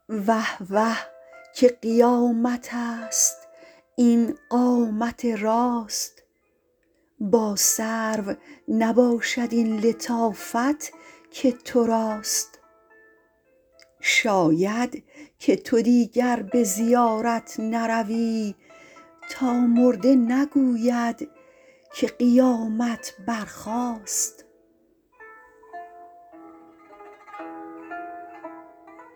وه وه که قیامت است این قامت راست، با سرو نباشد این لطافت که تو راست. شاید که تو دیگر به زیارت نروی، تا مرده نگوید که قیامت برخاست.